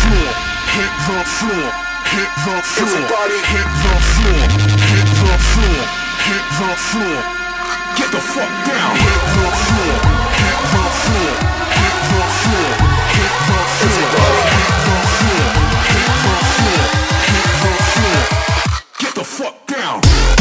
floor, hit the floor, hit the floor. Everybody hit the floor, hit the floor, hit the floor. Get the fuck down. Hit the floor, hit the floor, hit the floor, hit the floor. Hit the floor, hit the floor, hit the floor. Get the fuck down.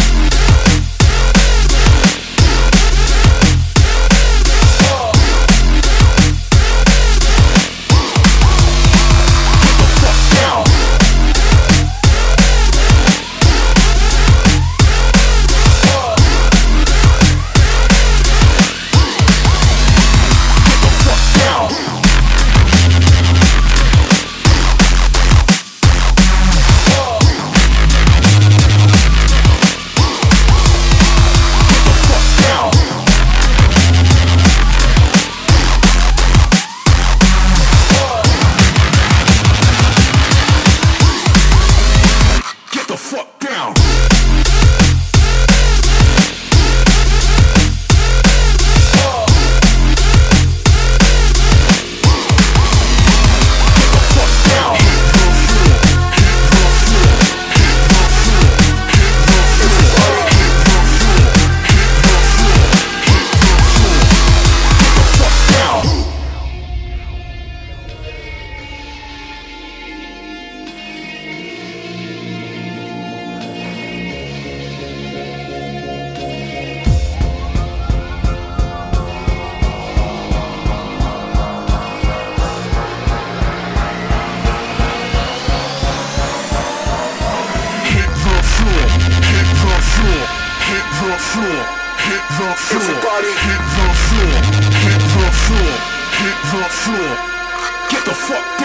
Everybody hit the floor, hit the floor, hit the floor. Get the fuck down.